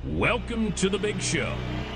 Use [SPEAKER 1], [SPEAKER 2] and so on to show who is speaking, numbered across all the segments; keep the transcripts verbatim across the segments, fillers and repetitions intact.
[SPEAKER 1] Welcome to the big show.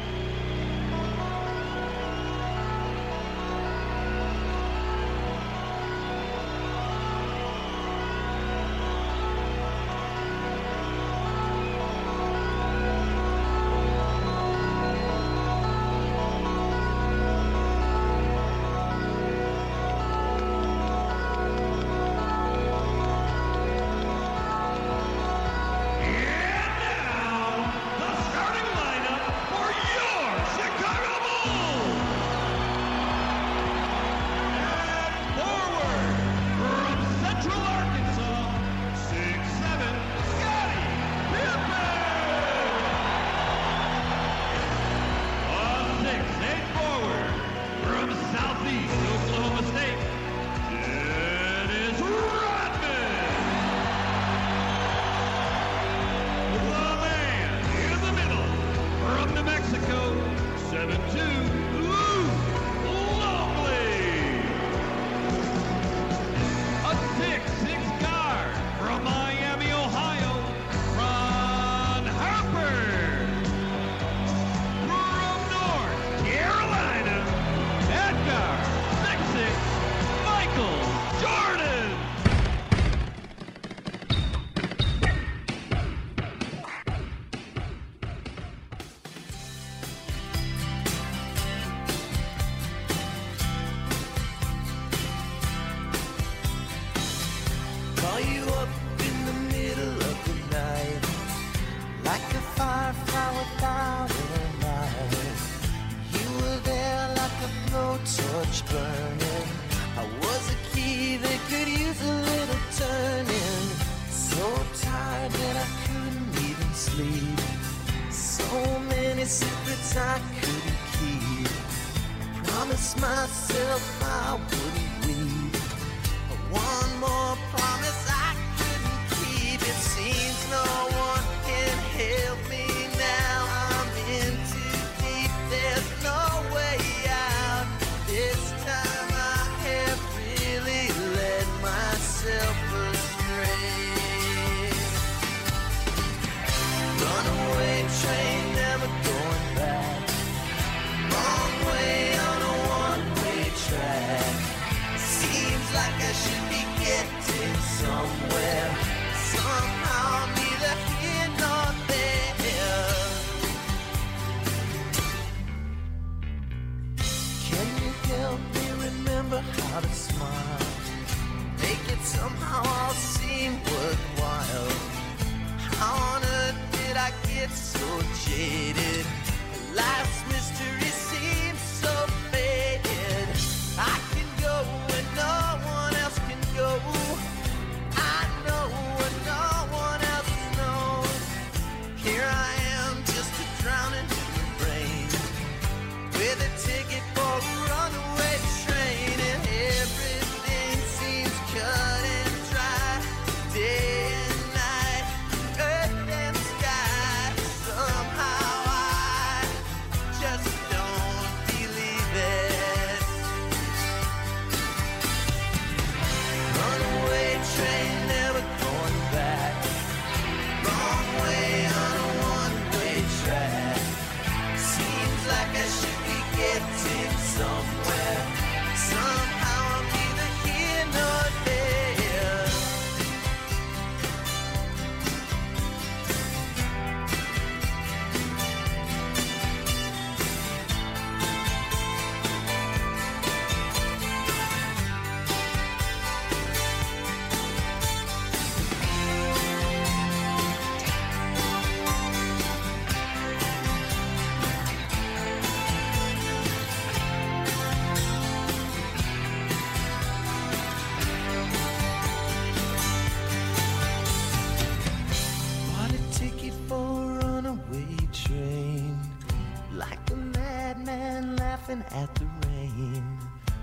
[SPEAKER 2] At the rain,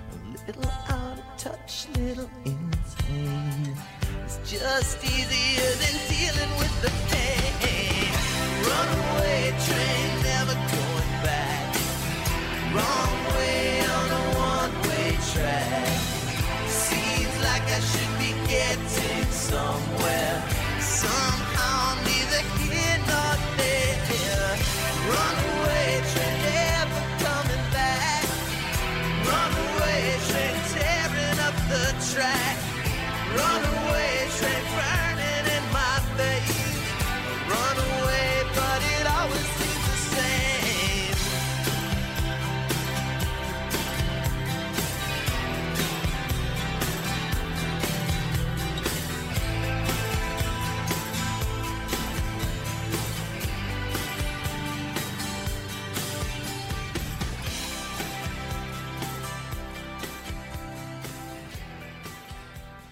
[SPEAKER 2] a little out of touch, little insane. It's just easier than dealing with the pain. Runaway train, never going back. Wrong way on a one-way track. Seems like I should be getting somewhere. Somehow, neither here nor there.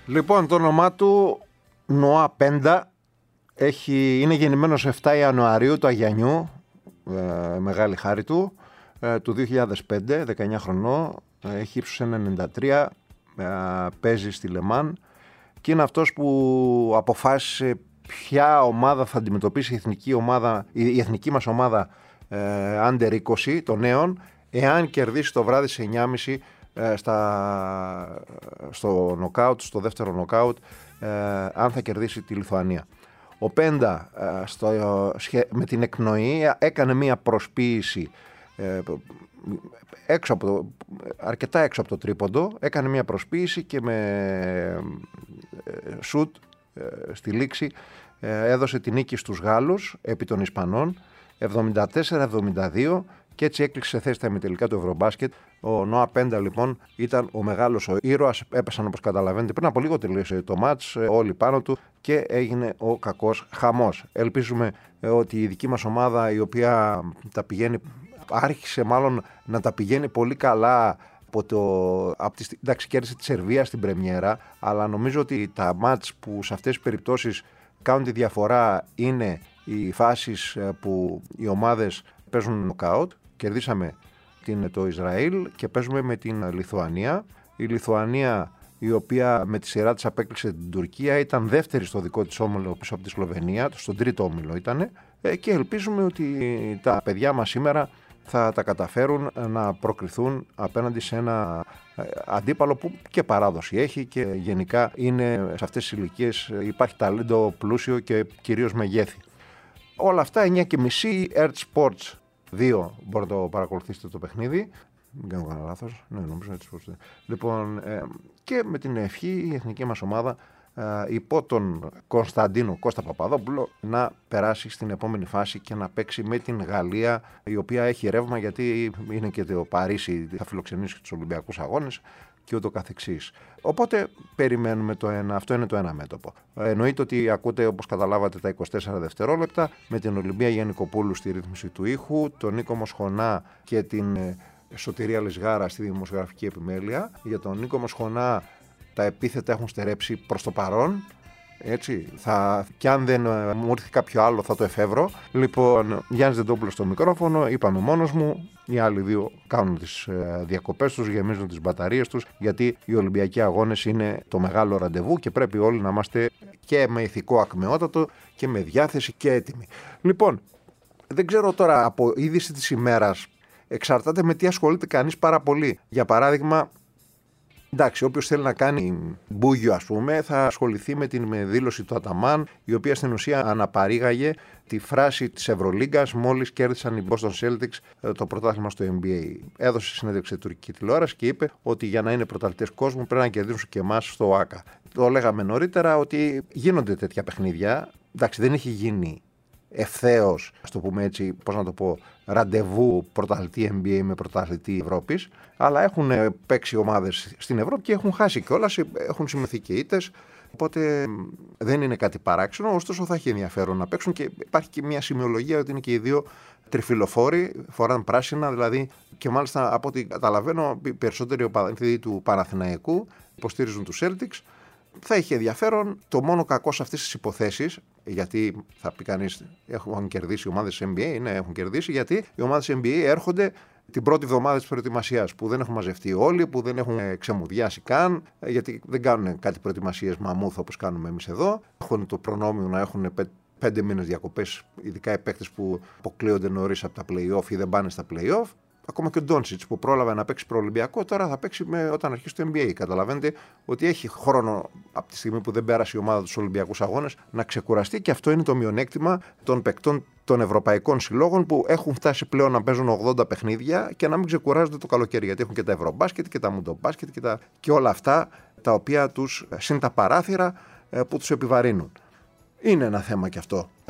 [SPEAKER 3] Λοιπόν, το όνομά του Νοά Πέντα. Έχει, είναι γεννημένος επτά Ιανουαρίου του Αγιανιού, ε, μεγάλη χάρη του, ε, του δύο χιλιάδες πέντε, δεκαεννιά χρονών, ε, έχει ύψος ένα ενενήντα τρία, ε, παίζει στη Λεμάν και είναι αυτός που αποφάσισε ποια ομάδα θα αντιμετωπίσει η εθνική, ομάδα, η εθνική μας ομάδα ε, Under είκοσι των νέων, εάν κερδίσει το βράδυ σε εννιά και μισή ε, στα, στο νοκάουτ, στο δεύτερο νοκάουτ, ε, αν θα κερδίσει τη Λιθουανία. Ο Πέντα στο, με την εκπνοή έκανε μία προσποίηση ε, έξω από το, αρκετά έξω από το τρίποντο, έκανε μία προσποίηση και με σουτ ε, στη λήξη ε, έδωσε την νίκη στους Γάλλους επί των Ισπανών εβδομήντα τέσσερα εβδομήντα δύο και έτσι έκλεισε σε θέση στα ημιτελικά του Ευρωμπάσκετ. Ο Νοά Πέντα λοιπόν ήταν ο μεγάλος ο ήρωας, έπεσαν όπως καταλαβαίνετε πριν από λίγο, τελείωσε το μάτς, όλοι πάνω του και έγινε ο κακός χαμός. Ελπίζουμε ότι η δική μας ομάδα, η οποία τα πηγαίνει, άρχισε μάλλον να τα πηγαίνει πολύ καλά από το, από τη, εντάξει, κέρδισε τη Σερβία στην πρεμιέρα, αλλά νομίζω ότι τα μάτς που σε αυτές τις περιπτώσεις κάνουν τη διαφορά είναι οι φάσεις που οι ομάδες παίζουν νοκάουτ. Κερδίσαμε την, το Ισραήλ και παίζουμε με την Λιθουανία. Η Λιθουανία, η οποία με τη σειρά της απέκλεισε την Τουρκία, ήταν δεύτερη στο δικό της όμιλο πίσω από τη Σλοβενία, στον τρίτο όμιλο ήταν, και ελπίζουμε ότι τα παιδιά μας σήμερα θα τα καταφέρουν να προκριθούν απέναντι σε ένα αντίπαλο που και παράδοση έχει και γενικά είναι σε αυτές τις ηλικίες, υπάρχει ταλέντο πλούσιο και κυρίως μεγέθη. Όλα αυτά εννιά και μισή, Earth Sports δύο, μπορείτε να το παρακολουθήσετε το παιχνίδι. Δεν κάνω κανένα λάθος. Ναι, νομίζω έτσι. Λοιπόν, ε, και με την ευχή η εθνική μας ομάδα ε, υπό τον Κωνσταντίνο Κώστα Παπαδόπουλο να περάσει στην επόμενη φάση και να παίξει με την Γαλλία, η οποία έχει ρεύμα γιατί είναι και το Παρίσι, θα φιλοξενήσει και τους Ολυμπιακούς Αγώνες και ούτω καθεξής. Οπότε περιμένουμε το ένα, αυτό είναι το ένα μέτωπο. Εννοείται ότι ακούτε, όπως καταλάβατε, τα είκοσι τέσσερα δευτερόλεπτα με την Ολυμπία Γιαννικοπούλου στη ρύθμιση του ήχου, τον Νίκο Μοσχονά και την Σωτηρία Λεσγάρα στη δημοσιογραφική επιμέλεια. Για τον Νίκο Μοσχονά τα επίθετα έχουν στερέψει προς το παρόν. Έτσι, θα, κι αν δεν μου έρθει κάποιο άλλο θα το εφεύρω. Λοιπόν, Γιάννης Δεντόπουλος στο μικρόφωνο, είπαμε μόνος μου. Οι άλλοι δύο κάνουν τις διακοπές τους, γεμίζουν τις μπαταρίες τους, γιατί οι Ολυμπιακοί Αγώνες είναι το μεγάλο ραντεβού και πρέπει όλοι να είμαστε και με ηθικό ακμεότατο και με διάθεση και έτοιμοι. Λοιπόν, δεν ξέρω τώρα από είδηση της ημέρας, εξαρτάται με τι ασχολείται κανείς πάρα πολύ. Για παράδειγμα, εντάξει, όποιος θέλει να κάνει μπούγιο, ας πούμε, θα ασχοληθεί με την με δήλωση του Αταμάν, η οποία στην ουσία αναπαρήγαγε τη φράση της Ευρωλίγκας μόλις κέρδισαν οι Boston Celtics το πρωτάθλημα στο N B A. Έδωσε συνέντευξη σε τουρκική τηλεόραση και είπε ότι για να είναι πρωταθλητές κόσμου πρέπει να κερδίσουν και εμάς στο ΆΚΑ. Το λέγαμε νωρίτερα ότι γίνονται τέτοια παιχνίδια. Εντάξει, δεν έχει γίνει ευθέως, ας το πούμε έτσι, πώς να το πω, ραντεβού πρωταθλητή N B A με πρωταθλητή Ευρώπης, αλλά έχουν παίξει ομάδες στην Ευρώπη και έχουν χάσει κιόλας, έχουν συμμεθεί και ήττες, οπότε δεν είναι κάτι παράξενο, ωστόσο θα έχει ενδιαφέρον να παίξουν και υπάρχει και μια σημειολογία ότι είναι και οι δύο τριφυλοφόροι, φοράνε πράσινα, δηλαδή, και μάλιστα από ό,τι καταλαβαίνω οι περισσότεροι οπαδοί του Παναθηναϊκού υποστήριζουν τους Celtics. Θα έχει ενδιαφέρον. Το μόνο κακό σε αυτές τις υποθέσεις, γιατί θα πει κανείς έχουν κερδίσει οι ομάδες N B A, ναι, έχουν κερδίσει, γιατί οι ομάδες N B A έρχονται την πρώτη εβδομάδα της προετοιμασίας, που δεν έχουν μαζευτεί όλοι, που δεν έχουν ξεμουδιάσει καν, γιατί δεν κάνουν κάτι προετοιμασίες μαμούθ όπως κάνουμε εμείς εδώ. Έχουν το προνόμιο να έχουν πέντε μήνες διακοπές, ειδικά οι παίκτες που αποκλείονται νωρίς από τα play-off ή δεν πάνε στα play-off. Ακόμα και ο Ντόντσιτς που πρόλαβε να παίξει προολυμπιακό, τώρα θα παίξει με, όταν αρχίσει το N B A. Καταλαβαίνετε ότι έχει χρόνο από τη στιγμή που δεν πέρασε η ομάδα τους Ολυμπιακούς Αγώνες να ξεκουραστεί, και αυτό είναι το μειονέκτημα των παικτών των ευρωπαϊκών συλλόγων που έχουν φτάσει πλέον να παίζουν ογδόντα παιχνίδια και να μην ξεκουράζονται το καλοκαίρι. Γιατί έχουν και τα Ευρωμπάσκετ και τα Μουντομπάσκετ και, τα... και όλα αυτά τα οποία τους συν τα παράθυρα που τους επιβαρύνουν. Είναι ένα θέμα και αυτό. Ε,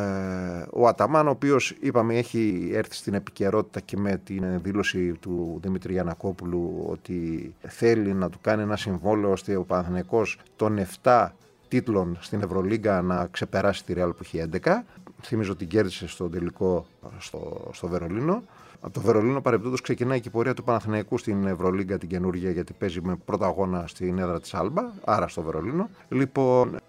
[SPEAKER 3] ο Αταμάν, ο οποίος είπαμε έχει έρθει στην επικαιρότητα και με την δήλωση του Δημήτρη Γιαννακόπουλου ότι θέλει να του κάνει ένα συμβόλαιο ώστε ο Παναθηναϊκός των επτά τίτλων στην Ευρωλίγκα να ξεπεράσει τη Real που έχει έντεκα. θυμίζω ότι κέρδισε στο τελικό στο, στο Βερολίνο. Από το Βερολίνο παρεμπιπτόντως ξεκινάει και η πορεία του Παναθηναϊκού στην Ευρωλίγκα την καινούργια, γιατί παίζει με πρώτο αγώνα στην έδρα της Άλμπα, άρα στο Βερολίνο. Λοιπόν,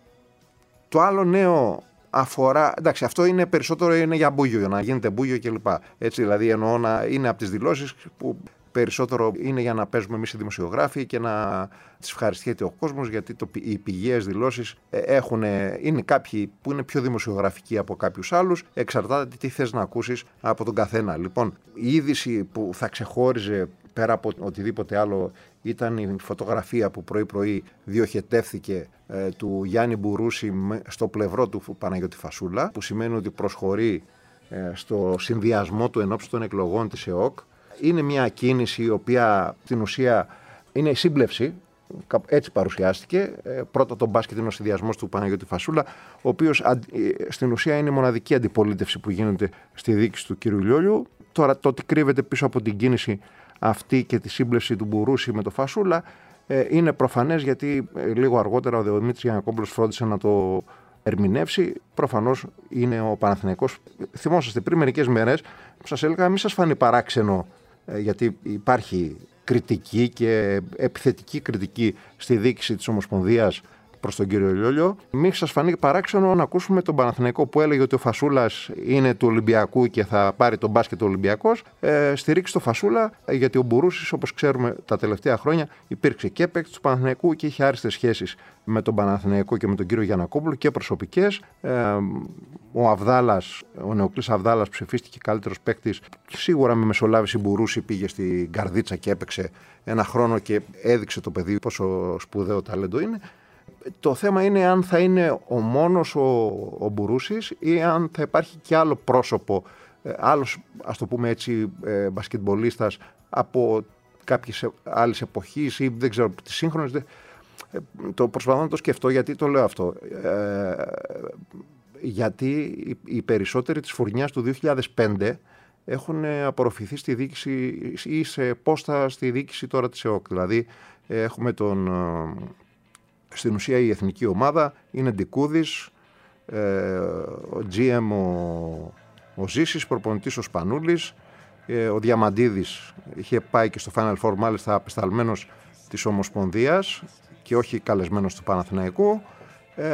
[SPEAKER 3] το άλλο νέο αφορά. Εντάξει, αυτό είναι περισσότερο είναι για μπούγιο, για να γίνεται μπούγιο κλπ. Έτσι, δηλαδή εννοώ να είναι από τις δηλώσεις που περισσότερο είναι για να παίζουμε εμείς οι δημοσιογράφοι και να τις ευχαριστιέται ο κόσμος, γιατί το, οι πηγαίες δηλώσεις έχουν, είναι κάποιοι που είναι πιο δημοσιογραφικοί από κάποιους άλλους, εξαρτάται τι θες να ακούσεις από τον καθένα. Λοιπόν, η είδηση που θα ξεχώριζε πέρα από οτιδήποτε άλλο ήταν η φωτογραφία που πρωί-πρωί διοχετεύθηκε ε, του Γιάννη Μπουρούση στο πλευρό του Παναγιώτη Φασούλα, που σημαίνει ότι προσχωρεί ε, στο συνδυασμό του ενόψει των εκλογών της ΕΟΚ. Είναι μια κίνηση η οποία στην ουσία είναι η σύμπλευση, έτσι παρουσιάστηκε. Πρώτα το μπάσκετ είναι ο συνδυασμός του Παναγιώτη Φασούλα, ο οποίος στην ουσία είναι η μοναδική αντιπολίτευση που γίνεται στη διοίκηση του κ. Λιόλιου. Τώρα το ότι κρύβεται πίσω από την κίνηση αυτή και τη σύμπλευση του Μπουρούση με το Φασούλα είναι προφανές, γιατί λίγο αργότερα ο Δημήτρης Γιαννακόπουλος φρόντισε να το ερμηνεύσει. Προφανώς είναι ο Παναθηναϊκός. Θυμόσαστε πριν μερικές μέρες σας έλεγα μην σας φανεί παράξενο, γιατί υπάρχει κριτική και επιθετική κριτική στη διοίκηση της Ομοσπονδίας προς τον κύριο Λιόλιο. Μην σας φανεί παράξενο να ακούσουμε τον Παναθηναϊκό που έλεγε ότι ο Φασούλας είναι του Ολυμπιακού και θα πάρει τον μπάσκετ ο Ολυμπιακός, ε, στηρίξει το Φασούλα, γιατί ο Μπουρούσης, όπως ξέρουμε τα τελευταία χρόνια, υπήρξε και παίκτης του Παναθηναϊκού και είχε άριστες σχέσεις με τον Παναθηναϊκό και με τον κύριο Γιαννακόπουλο και προσωπικές. Ε, ο Αβδάλας, ο Νεοκλής Αβδάλας, ψηφίστηκε καλύτερος παίκτης. Σίγουρα με μεσολάβηση Μπουρούση πήγε στην Καρδίτσα και έπαιξε ένα χρόνο και έδειξε το παιδί πόσο σπουδαίο ταλέντο είναι. Το θέμα είναι αν θα είναι ο μόνος ο, ο Μπουρούσης ή αν θα υπάρχει και άλλο πρόσωπο, άλλος, ας το πούμε έτσι, ε, μπασκετμπολίστας από κάποιες άλλες εποχές ή δεν ξέρω, τις σύγχρονες. Ε, το προσπαθώ να το σκεφτώ, γιατί το λέω αυτό. Ε, γιατί οι, οι περισσότεροι της φουρνιάς του δύο χιλιάδες πέντε έχουν απορροφηθεί στη διοίκηση ή σε πόστα στη διοίκηση τώρα της ΕΟΚ. Δηλαδή έχουμε τον... Στην ουσία η εθνική ομάδα είναι Ντικούδης, ε, ο τζι εμ ο, ο Ζήσης, προπονητής ο Σπανούλης, ε, ο Διαμαντίδης είχε πάει και στο Final Four μάλιστα απεσταλμένος της Ομοσπονδίας και όχι καλεσμένος του Παναθηναϊκού. Ε,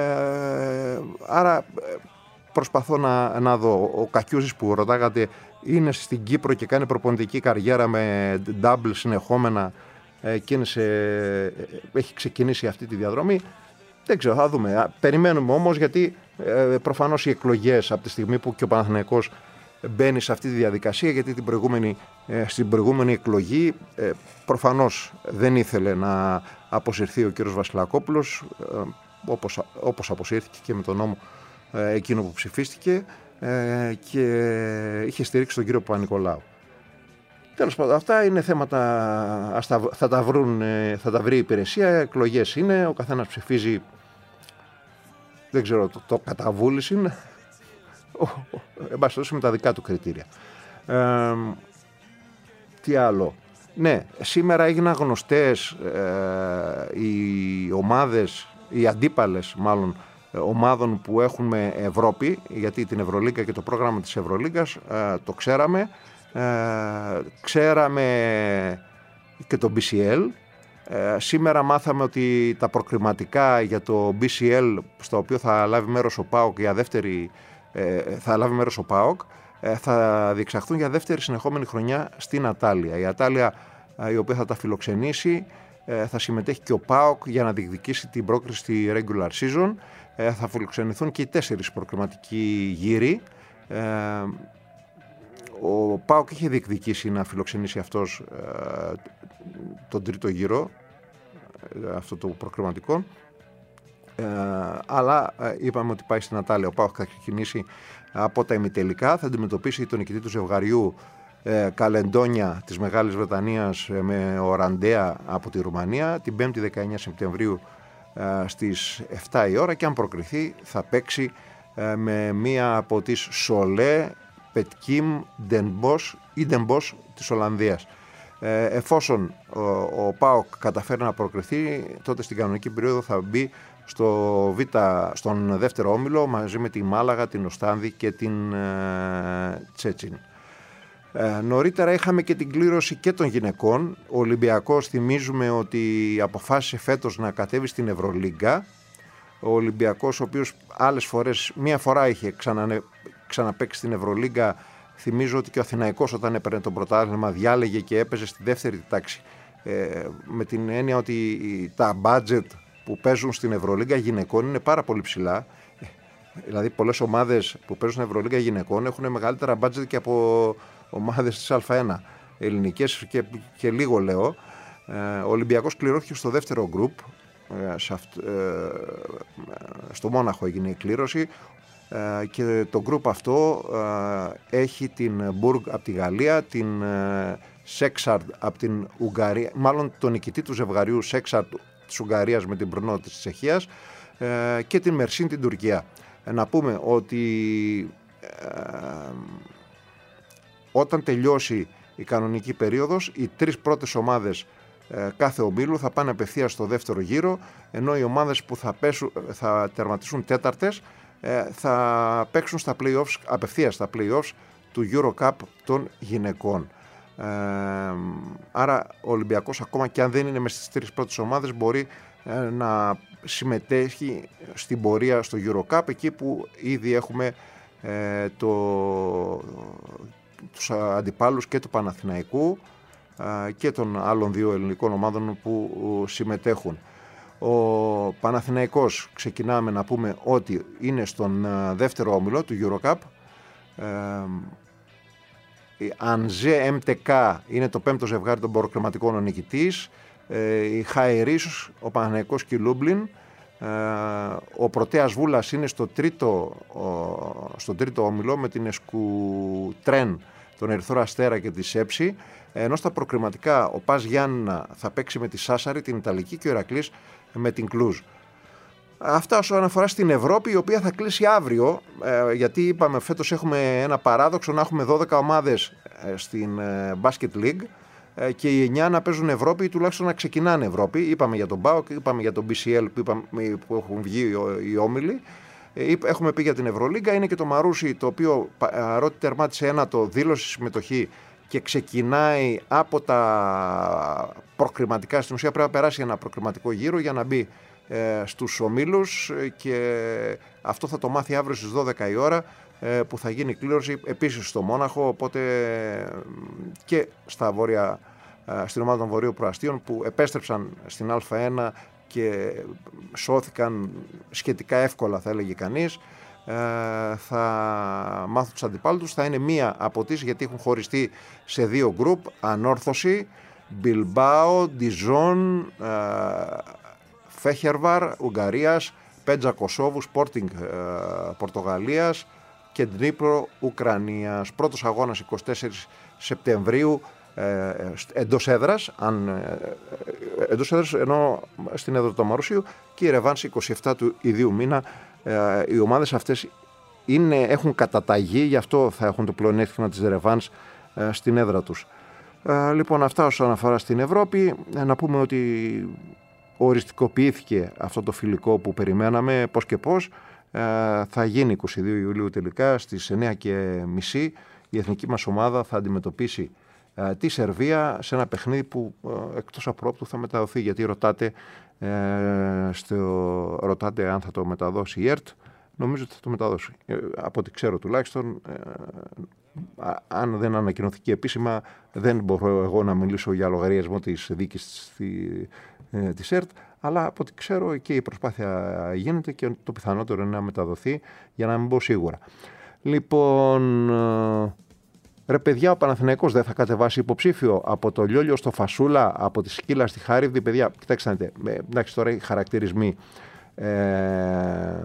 [SPEAKER 3] άρα προσπαθώ να, να δω. Ο Κακιούζης που ρωτάγατε είναι στην Κύπρο και κάνει προπονητική καριέρα με double συνεχόμενα και σε, έχει ξεκινήσει αυτή τη διαδρομή. Δεν ξέρω, θα δούμε. Περιμένουμε όμως, γιατί ε, προφανώς οι εκλογές από τη στιγμή που και ο Παναθηναϊκός μπαίνει σε αυτή τη διαδικασία, γιατί την προηγούμενη, ε, στην προηγούμενη εκλογή ε, προφανώς δεν ήθελε να αποσυρθεί ο κύριος Βασιλακόπουλος, ε, όπως, όπως αποσύρθηκε και με τον νόμο ε, εκείνο που ψηφίστηκε, ε, και είχε στηρίξει τον κύριο Παπα-Νικολάου. Τέλος πάντων, αυτά είναι θέματα, θα τα, βρουν, θα τα βρει η υπηρεσία, εκλογές είναι, ο καθένας ψηφίζει, δεν ξέρω, το, το καταβούληση είναι, εν πάση περιπτώσει με τα δικά του κριτήρια. Ε, τι άλλο. Ναι, σήμερα έγιναν γνωστές ε, οι ομάδες, οι αντίπαλες μάλλον, ομάδων που έχουμε Ευρώπη, γιατί την Ευρωλίγκα και το πρόγραμμα της Ευρωλίγκας ε, το ξέραμε. Ε, ξέραμε και το μπι σι ελ. Ε, σήμερα μάθαμε ότι τα προκριματικά για το μπι σι ελ, στο οποίο θα λάβει μέρος ο ΠΑΟΚ για δεύτερη, ε, θα λάβει μέρος ο ΠΑΟΚ, ε, θα διεξαχθούν για δεύτερη συνεχόμενη χρονιά στην Ατάλια. Η Ατάλια, ε, η οποία θα τα φιλοξενήσει, ε, θα συμμετέχει και ο ΠΑΟΚ για να διεκδικήσει την πρόκριση στη regular season. Ε, θα φιλοξενηθούν και οι τέσσερις προκριματικοί γύροι. Ε, Ο ΠΑΟΚ είχε διεκδικήσει να φιλοξενήσει αυτός ε, τον τρίτο γύρο, ε, αυτό το προκριματικό, ε, αλλά ε, είπαμε ότι πάει στην Ατάλια. Ο ΠΑΟΚ θα ξεκινήσει από τα ημιτελικά, θα αντιμετωπίσει τον νικητή του ζευγαριού ε, Καλεντόνια της Μεγάλης Βρετανίας ε, με ο Ραντέα από τη Ρουμανία την πέμπτη δεκαεννέα Σεπτεμβρίου ε, στις εφτά η ώρα, και αν προκριθεί θα παίξει ε, με μία από τις Σολέ Πετκίμ Ντενμπος ή Ντενμπος της Ολλανδίας. Ε, εφόσον ο, ο ΠΑΟΚ καταφέρει να προκριθεί, τότε στην κανονική περίοδο θα μπει στο Β, στον δεύτερο όμιλο μαζί με τη Μάλαγα, την Οστάνδη και την ε, Τσέτσιν. Ε, νωρίτερα είχαμε και την κλήρωση και των γυναικών. Ο Ολυμπιακός, θυμίζουμε ότι αποφάσισε φέτος να κατέβει στην Ευρωλίγκα. Ο Ολυμπιακός, ο οποίος άλλες φορές, μία φορά είχε ξανανε, ξαναπαίξει στην Ευρωλίγκα. Θυμίζω ότι και ο Αθηναϊκός όταν έπαιρνε το πρωτάθλημα διάλεγε και έπαιζε στη δεύτερη τάξη. Ε, με την έννοια ότι τα budget που παίζουν στην Ευρωλίγκα γυναικών είναι πάρα πολύ ψηλά. Δηλαδή πολλές ομάδες που παίζουν στην Ευρωλίγκα γυναικών έχουν μεγαλύτερα budget και από ομάδες της Α1 ελληνικές και, και λίγο λέω. Ε, ο Ολυμπιακός κληρώθηκε στο δεύτερο γκρουπ. Ε, σε αυτ, ε, στο Μόναχο έγινε η κλήρωση. Uh, και το γκρουπ αυτό uh, έχει την Μπουργκ από τη Γαλλία, την Σέξαρντ uh, από την Ουγγαρία, μάλλον τον νικητή του ζευγαριού Σέξαρντ της Ουγγαρίας με την Μπρνό της Τσεχίας uh, και την Μερσίν την Τουρκία. Uh, να πούμε ότι uh, όταν τελειώσει η κανονική περίοδος, οι τρεις πρώτες ομάδες uh, κάθε ομίλου θα πάνε απευθείας στο δεύτερο γύρο, ενώ οι ομάδες που θα, πέσουν, θα τερματίσουν τέταρτες θα παίξουν στα play-offs, απευθείας στα play-offs του Eurocup των γυναικών. Ε, άρα ο Ολυμπιακός, ακόμα και αν δεν είναι μες στις τρεις πρώτες ομάδες, μπορεί ε, να συμμετέχει στην πορεία στο Eurocup, εκεί που ήδη έχουμε ε, το, τους αντιπάλους και του Παναθηναϊκού ε, και των άλλων δύο ελληνικών ομάδων που συμμετέχουν. Ο Παναθηναϊκός, ξεκινάμε να πούμε ότι είναι στον δεύτερο όμιλο του Eurocup. Η Ανζέ εμ τι κέι είναι το πέμπτο ζευγάρι των προκριματικών ο νικητής. Η Χαερίσους, ο Παναθηναϊκός και η Λούμπλιν. Ο Πρωτέας Βούλας είναι στο τρίτο, στον τρίτο όμιλο με την Εσκουτρέν, τον Ερυθρό Αστέρα και τη Σέψη. Ενώ στα προκριματικά ο Πας Γιάννηνα θα παίξει με τη Σάσαρη, την Ιταλική, και ο Ηρακλής με την Κλούζ. Αυτά όσον αφορά στην Ευρώπη, η οποία θα κλείσει αύριο, ε, γιατί είπαμε φέτος έχουμε ένα παράδοξο να έχουμε δώδεκα ομάδες ε, στην ε, Basket League ε, και οι εννιά να παίζουν Ευρώπη ή τουλάχιστον να ξεκινάνε Ευρώπη. Είπαμε για τον ΠΑΟΚ, είπαμε για τον μπι σι ελ που, είπαμε, που έχουν βγει οι όμιλοι. Ε, έχουμε πει για την Ευρωλίγκα. Είναι και το Μαρούσι, το οποίο παρότι τερμάτισε ένατο, δήλωσε συμμετοχή και ξεκινάει από τα προκριματικά. Στην ουσία πρέπει να περάσει ένα προκριματικό γύρο για να μπει ε, στους ομίλους, και αυτό θα το μάθει αύριο στις δώδεκα η ώρα ε, που θα γίνει κλήρωση επίσης στο Μόναχο, οπότε και στα βόρεια, ε, στην ομάδα των Βορείου Προαστίων που επέστρεψαν στην Α1 και σώθηκαν σχετικά εύκολα, θα έλεγε κανείς. Ε, θα μάθουν τους αντιπάλους τους. Θα είναι μία από τις, γιατί έχουν χωριστεί σε δύο γκρουπ: Ανόρθωση, Μπιλμπάο, Ντιζόν, ε, Φέχερβαρ Ουγγαρίας, Πέτζα Κωσόβου, Sporting ε, Πορτογαλίας και Ντνίπρο Ουκρανίας. Πρώτος αγώνας εικοστή τέταρτη Σεπτεμβρίου ε, εντός έδρας, αν, ε, εντός έδρας, ενώ στην έδρα του Μαρουσίου, και η ρεβάνς εικοστή εβδόμη του ιδίου μήνα. Ε, οι ομάδες αυτές είναι, έχουν καταταγή, γι' αυτό θα έχουν το πλεονέκτημα της ρεβάνς ε, στην έδρα τους. Ε, λοιπόν, αυτά όσον αφορά στην Ευρώπη. Ε, να πούμε ότι οριστικοποιήθηκε αυτό το φιλικό που περιμέναμε πώς και πώς. Ε, θα γίνει εικοστή δεύτερη Ιουλίου τελικά στις εννιά και μισή. Η εθνική μας ομάδα θα αντιμετωπίσει ε, τη Σερβία σε ένα παιχνίδι που ε, εκτός απρόπτου θα μεταδοθεί, γιατί ρωτάτε, ε, στο, ρωτάτε αν θα το μεταδώσει η ΕΡΤ. Νομίζω ότι θα το μεταδώσει. Ε, από ό,τι ξέρω τουλάχιστον, ε, αν δεν ανακοινωθεί επίσημα, δεν μπορώ εγώ να μιλήσω για λογαριασμό της δίκης ε, της ΕΡΤ, αλλά από ό,τι ξέρω και η προσπάθεια γίνεται και το πιθανότερο είναι να μεταδοθεί, για να μην πω σίγουρα. Λοιπόν, ε, ρε παιδιά, ο Παναθηναϊκός δεν θα κατεβάσει υποψήφιο? Από το Λιόλιο στο Φασούλα, από τη Σκύλα στη Χάριβδη, παιδιά, κοιτάξτε να δείτε, εντάξει, τώρα οι χαρακτηρισμοί. Ε,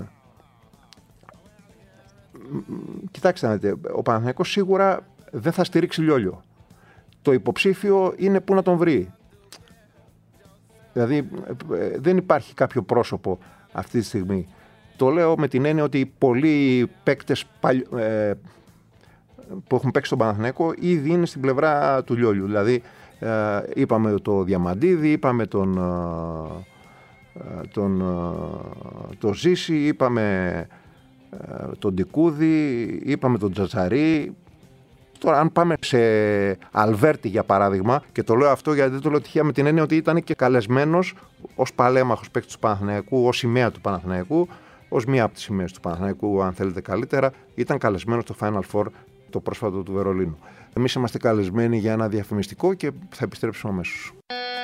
[SPEAKER 3] κοιτάξτε να δείτε, ο Παναθηναϊκός σίγουρα δεν θα στηρίξει Λιόλιο. Το υποψήφιο είναι πού να τον βρει. Δηλαδή δεν υπάρχει κάποιο πρόσωπο αυτή τη στιγμή. Το λέω με την έννοια ότι πολλοί παίκτες παλι... ε, που έχουν παίξει στον Παναθηναϊκό ήδη είναι στην πλευρά του Λιόλιου. Δηλαδή ε, είπαμε το Διαμαντίδη, είπαμε τον τον, τον Ζήση, είπαμε τον Ντικούδη, είπαμε τον Τζατζαρί. Τώρα αν πάμε σε Αλβέρτη για παράδειγμα, και το λέω αυτό γιατί δεν το λέω τυχαία με την έννοια ότι ήταν και καλεσμένος ως παλέμαχος παίκτης του Παναθηναϊκού, ως σημαία του Παναθηναϊκού, ως μία από τις σημαίες του Παναθηναϊκού αν θέλετε καλύτερα, ήταν καλεσμένος στο Final Four το πρόσφατο του Βερολίνου. Εμείς είμαστε καλεσμένοι για ένα διαφημιστικό και θα επιστρέψουμε αμέσως.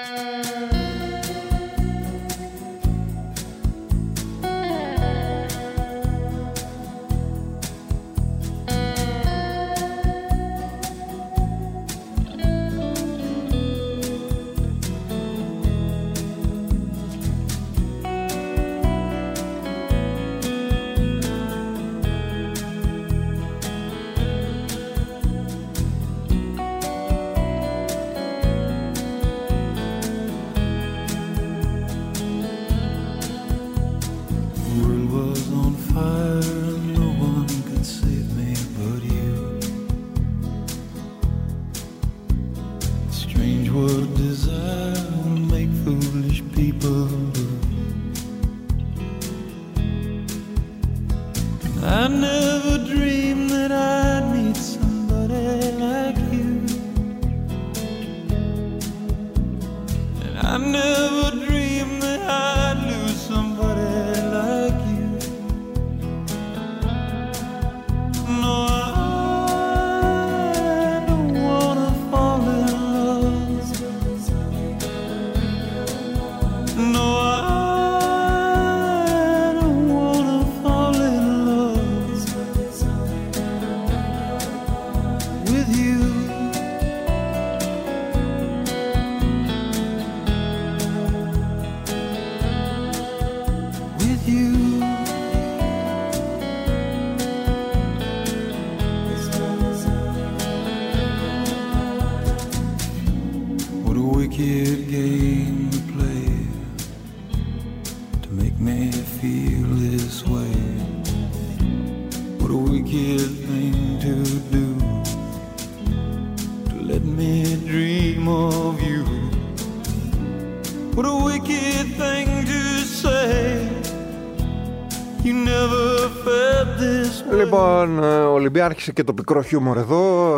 [SPEAKER 3] Λοιπόν, ο Ολυμπία άρχισε και το πικρό χιούμορ εδώ,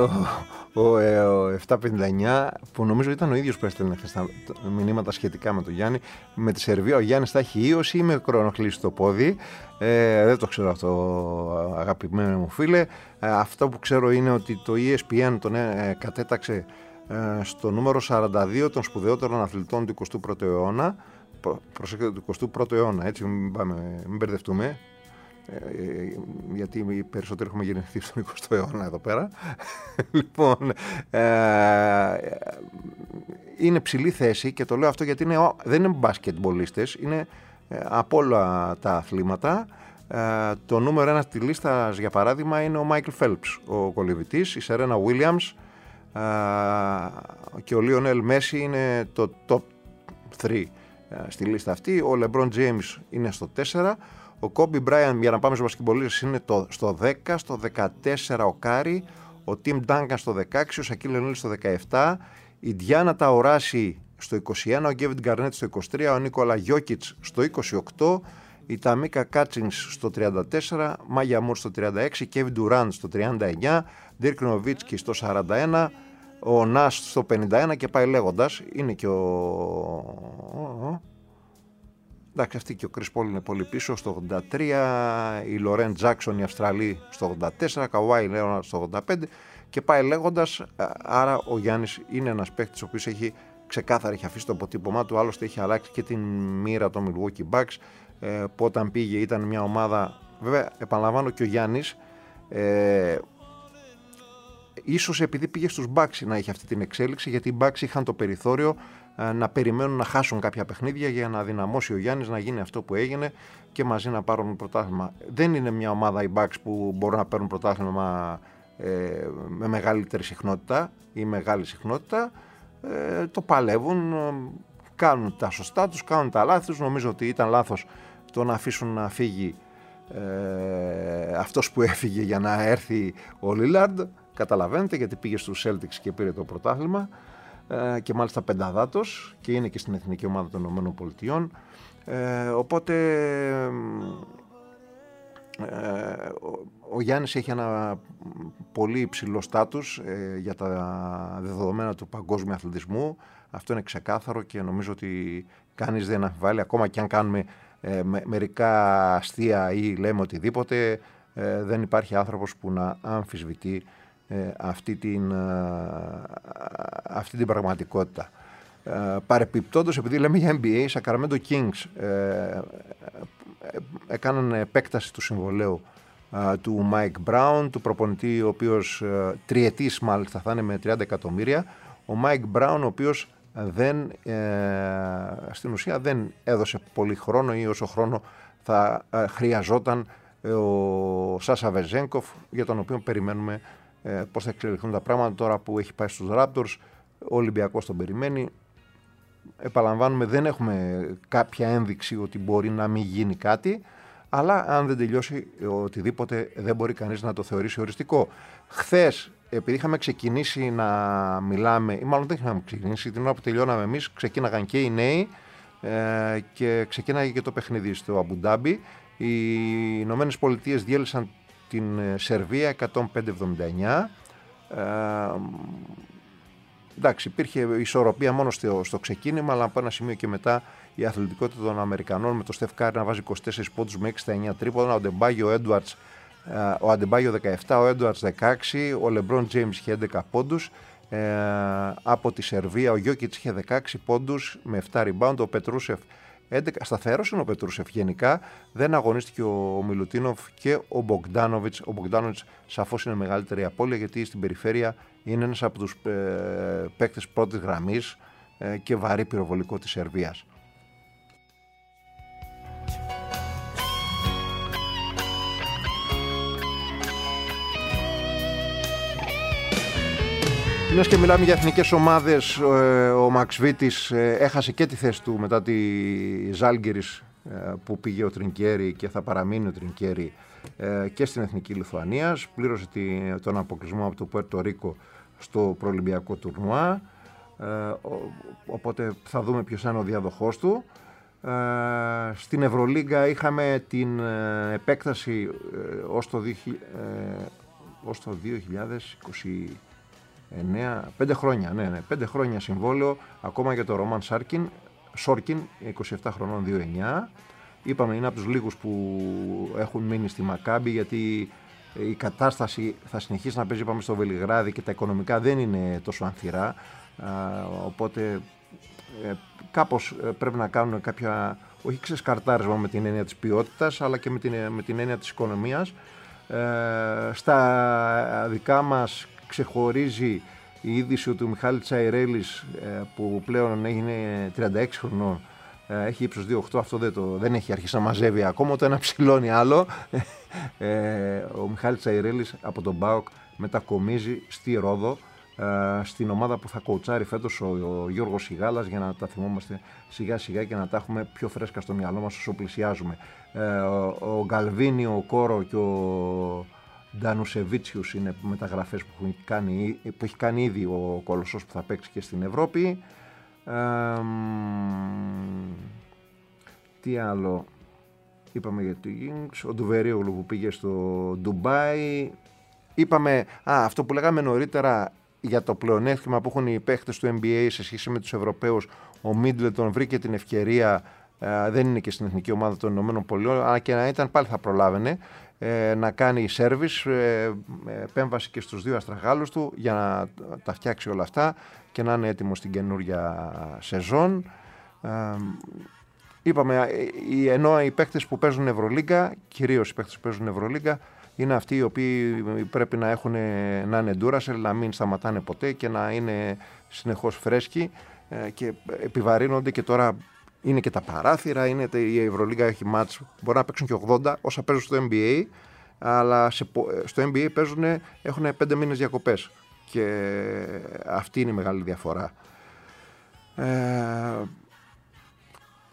[SPEAKER 3] ο, ο, ο επτακόσια πενήντα εννιά, που νομίζω ήταν ο ίδιος που έστελνε χθες τα μηνύματα σχετικά με τον Γιάννη. Με τη Σερβία ο Γιάννης θα έχει ίωση ή με κρονοχλήσει το πόδι. Ε, δεν το ξέρω αυτό, αγαπημένο μου φίλε. Ε, αυτό που ξέρω είναι ότι το ι ες πι εν τον ε, κατέταξε ε, στο νούμερο σαράντα δύο των σπουδαιότερων αθλητών του εικοστού πρώτου αιώνα. Προσέξτε, του εικοστού πρώτου αιώνα, έτσι μην, πάμε, μην μπερδευτούμε. Γιατί οι περισσότεροι έχουμε γεννηθεί στον εικοστό αιώνα εδώ πέρα. Λοιπόν, ε, είναι ψηλή θέση και το λέω αυτό γιατί είναι, δεν είναι μπάσκετμπολίστες, είναι ε, από όλα τα αθλήματα. Ε, το νούμερο ένα στη λίστα, για παράδειγμα, είναι ο Μάικλ Φέλπς, ο κολυβητής, η Σερένα Βίλιαμς ε, και ο Λιονέλ Μέση είναι το top τρία ε, στη λίστα αυτή. Ο Λεμπρόν Τζέιμς είναι στο τέσσερα. Ο Κόμπι Μπράιαν, για να πάμε στους μπασκετμπολίστες, είναι το, στο δέκα, στο δεκατέσσερα ο Κάρι, ο Τιμ Ντάνκαν στο δεκαέξι, ο Σακίλ Ονίλ στο δεκαεπτά, η Ντιάνα Ταουράση στο είκοσι ένα, ο Γκέβιν Γκαρνέτ στο είκοσι τρία, ο Νίκολα Γιόκιτς στο είκοσι οκτώ, η Ταμίκα Κάτσινς στο τριάντα τέσσερα, Μάγια Μουρ στο τριάντα έξι, Κέβιν Ντουράντ στο τριάντα εννιά, Ντίρκ Νοβίτσκι στο σαράντα ένα, ο Νας στο πενήντα ένα και πάει λέγοντας. Είναι και ο... Εντάξει, αυτή και ο Κρις Πολ είναι πολύ πίσω στο ογδόντα τρία, η Λορέν Τζάκσον η Αυστραλή στο ογδόντα τέσσερα, Καουάι Λέοναρντ στο ογδόντα πέντε και πάει λέγοντας. Άρα ο Γιάννης είναι ένας παίκτης ο οποίος έχει ξεκάθαρα έχει αφήσει το αποτύπωμά του, άλλωστε έχει αλλάξει και την μοίρα των Milwaukee Bucks, ε, που όταν πήγε ήταν μια ομάδα, βέβαια επαναλαμβάνω και ο Γιάννης ε, ίσως επειδή πήγε στους Bucks να έχει αυτή την εξέλιξη, γιατί οι Bucks είχαν το περιθώριο να περιμένουν να χάσουν κάποια παιχνίδια για να δυναμώσει ο Γιάννης να γίνει αυτό που έγινε και μαζί να πάρουν πρωτάθλημα. Δεν είναι μια ομάδα οι Bucks που μπορούν να παίρνουν πρωτάθλημα ε, με μεγαλύτερη συχνότητα ή μεγάλη συχνότητα. Ε, το παλεύουν, κάνουν τα σωστά τους, κάνουν τα λάθη τους. Νομίζω ότι ήταν λάθος το να αφήσουν να φύγει ε, αυτός που έφυγε για να έρθει ο Λίλαρντ. Καταλαβαίνετε, γιατί πήγε στους Celtics και πήρε το πρωτάθλημα. ε, και μάλιστα πενταδάτος και είναι και στην εθνική ομάδα των ΗΠΑ. Ε, οπότε ε, ο, ο Γιάννης έχει ένα πολύ υψηλό στάτους ε, για τα δεδομένα του παγκόσμιου αθλητισμού. Αυτό είναι ξεκάθαρο και νομίζω ότι κανείς δεν αμφιβάλλει, ακόμα και αν κάνουμε ε, με, μερικά αστεία ή λέμε οτιδήποτε, ε, δεν υπάρχει άνθρωπος που να αμφισβητεί ε, αυτή, την, ε, αυτή την πραγματικότητα. Ε, παρεπιπτόντως, επειδή λέμε για N B A, οι Sacramento Kings ε, έκαναν επέκταση του συμβολαίου ε, του Mike Brown, του προπονητή ο οποίος ε, τριετής μάλιστα θα είναι με τριάντα εκατομμύρια. Ο Mike Brown, ο οποίος δεν, ε, στην ουσία δεν έδωσε πολύ χρόνο ή όσο χρόνο θα ε, χρειαζόταν ε, ο Σάσα Βεζένκοφ, για τον οποίο περιμένουμε ε, πώς θα εξελιχθούν τα πράγματα τώρα που έχει πάει στους Raptors. Ο Ολυμπιακός τον περιμένει. Επαναλαμβάνουμε, δεν έχουμε κάποια ένδειξη ότι μπορεί να μην γίνει κάτι, αλλά αν δεν τελειώσει οτιδήποτε δεν μπορεί κανείς να το θεωρήσει οριστικό. Χθες, επειδή είχαμε ξεκινήσει να μιλάμε, ή μάλλον δεν είχαμε ξεκινήσει, την ώρα που τελειώναμε εμείς, ξεκίναγαν και οι νέοι ε, και ξεκίναγε και το παιχνίδι στο Αμπουντάμπι. Οι Ηνωμένες Πολιτείες διέλυσαν την Σερβία εκατόν πέντε εβδομήντα εννιά. Ε, εντάξει, υπήρχε ισορροπία μόνο στο, στο ξεκίνημα, αλλά από ένα σημείο και μετά η αθλητικότητα των Αμερικανών, με το Στεφ Κάρι να βάζει είκοσι τέσσερις πόντους με έξι στα εννιά τρίποντα, ο Αντεμπάγιο Έντουαρτς ο Αντεμπάγιο δεκαεπτά, ο Έντουαρτς δεκαέξι, ο Λεμπρόν Τζέιμς είχε έντεκα πόντους. Ε, από τη Σερβία ο Γιόκιτς είχε δεκαέξι πόντους με επτά rebound, ο Πετρούσεφ έντεκα. Σταθερός είναι ο Πετρούσεφ γενικά, δεν αγωνίστηκε ο Μιλουτίνοφ και ο Μπογκντάνοβιτς. Ο Μπογκντάνοβιτς σαφώς είναι μεγαλύτερη απώλεια, γιατί στην περιφέρεια είναι ένας από τους ε, παίκτες πρώτης γραμμής ε, και βαρύ πυροβολικό της Σερβίας. Μιας και μιλάμε για εθνικές ομάδες, ο Μαξβίτης έχασε και τη θέση του μετά τη Ζάλγκιρις που πήγε ο Τρινκέρι και θα παραμείνει ο Τρινκέρι και στην Εθνική Λιθουανίας. Πλήρωσε τον αποκλεισμό από το Πουέρτο Ρίκο στο προολυμπιακό τουρνουά, οπότε θα δούμε ποιος είναι ο διαδοχός του. Στην Ευρωλίγκα είχαμε την επέκταση ως το δύο χιλιάδες είκοσι εννέα, πέντε χρόνια, ναι, ναι, πέντε χρόνια συμβόλαιο ακόμα για τον Ρόμαν Σάρκιν, Σόρκιν, είκοσι επτά χρονών, δύο εννιά. Είπαμε, είναι από τους λίγους που έχουν μείνει στη Μακάμπι, γιατί η κατάσταση θα συνεχίσει να παίζει, είπαμε, στο Βελιγράδι και τα οικονομικά δεν είναι τόσο ανθυρά, οπότε ε, κάπως πρέπει να κάνουν κάποια, όχι ξεσκαρτάρισμα με την έννοια της ποιότητας, αλλά και με την, με την έννοια της οικονομίας. Ε, στα δικά μας ξεχωρίζει η είδηση ότι ο Μιχάλης Τσαϊρέλης, που πλέον έγινε τριάντα έξι χρονών, έχει ύψος δύο κόμμα οκτώ, αυτό δεν, το, δεν έχει αρχίσει να μαζεύει ακόμα, το ένα ψηλώνει άλλο. Ο Μιχάλης Τσαϊρέλης από τον ΠΑΟΚ μετακομίζει στη Ρόδο, στην ομάδα που θα κοουτσάρει φέτος ο, ο Γιώργος Σιγάλας, για να τα θυμόμαστε σιγά σιγά και να τα έχουμε πιο φρέσκα στο μυαλό μας όσο πλησιάζουμε. Ο, ο Γκαλβίνι, ο Κόρο και ο Ντανουσεβίτσιους είναι μεταγραφές που έχει, κάνει, που έχει κάνει ήδη ο Κολοσσός, που θα παίξει και στην Ευρώπη. Ε, τι άλλο είπαμε για το Ινγκς, ο Ντουβερίογλου που πήγε στο Ντουμπάι. Είπαμε, α, αυτό που λέγαμε νωρίτερα για το πλεονέκτημα που έχουν οι παίχτες του N B A σε σχέση με τους Ευρωπαίους. Ο Μίτλετον βρήκε την ευκαιρία, ε, δεν είναι και στην εθνική ομάδα των Ηνωμένων Πολιτειών, αλλά και να ήταν πάλι θα προλάβαινε, ε, να κάνει σέρβις, ε, επέμβαση και στους δύο αστραγάλους του για να τα φτιάξει όλα αυτά και να είναι έτοιμο στην καινούρια σεζόν. Ε, είπαμε, ενώ οι παίκτες που παίζουν Ευρωλίγκα, κυρίως οι παίκτες που παίζουν Ευρωλίγκα, είναι αυτοί οι οποίοι πρέπει να, έχουν, να είναι Duracell, να μην σταματάνε ποτέ και να είναι συνεχώς φρέσκοι, ε, και επιβαρύνονται. Και τώρα είναι και τα παράθυρα, είναι, η Ευρωλίγκα έχει μάτς, μπορεί να παίξουν και ογδόντα όσα παίζουν στο N B A, αλλά σε, στο N B A παίζουν, έχουν πέντε μήνες διακοπές και αυτή είναι η μεγάλη διαφορά. Ε,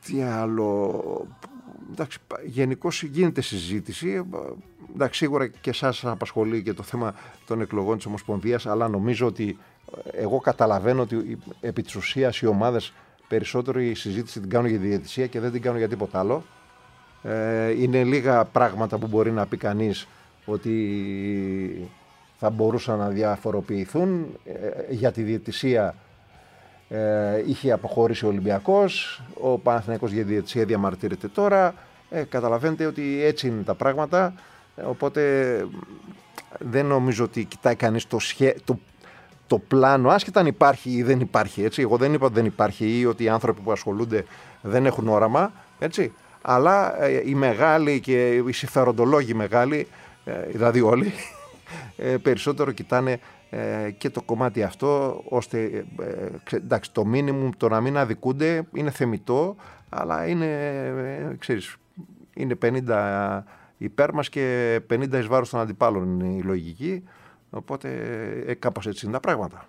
[SPEAKER 3] Τι άλλο... Εντάξει, γενικώς γίνεται συζήτηση. Εντάξει, σίγουρα και εσάς απασχολεί και το θέμα των εκλογών της Ομοσπονδίας, αλλά νομίζω ότι εγώ καταλαβαίνω ότι επί της ουσίας οι ομάδες περισσότερο η συζήτηση την κάνουν για τη διαιτησία και δεν την κάνουν για τίποτα άλλο. Ε, είναι λίγα πράγματα που μπορεί να πει κανείς ότι θα μπορούσαν να διαφοροποιηθούν. Ε, για τη διαιτησία ε, είχε αποχωρήσει ο Ολυμπιακός, ο Παναθηναϊκός για τη διαιτησία διαμαρτύρεται τώρα. Ε, καταλαβαίνετε ότι έτσι είναι τα πράγματα, ε, οπότε δεν νομίζω ότι κοιτάει κανείς το, σχέ, το, το πλάνο, άσχετα αν υπάρχει ή δεν υπάρχει. Έτσι. Εγώ δεν είπα ότι δεν υπάρχει ή ότι οι άνθρωποι που ασχολούνται δεν έχουν όραμα, έτσι. Αλλά ε, οι μεγάλοι και οι συμφεροντολόγοι μεγάλοι, ε, δηλαδή όλοι, ε, περισσότερο κοιτάνε ε, και το κομμάτι αυτό, ώστε ε, εντάξει, το μίνιμουμ το να μην αδικούνται είναι θεμιτό, αλλά είναι, ε, ξέρεις, είναι πενήντα υπέρ μας και πενήντα εις βάρος των αντιπάλων είναι η λογική, οπότε ε, κάπως έτσι είναι τα πράγματα.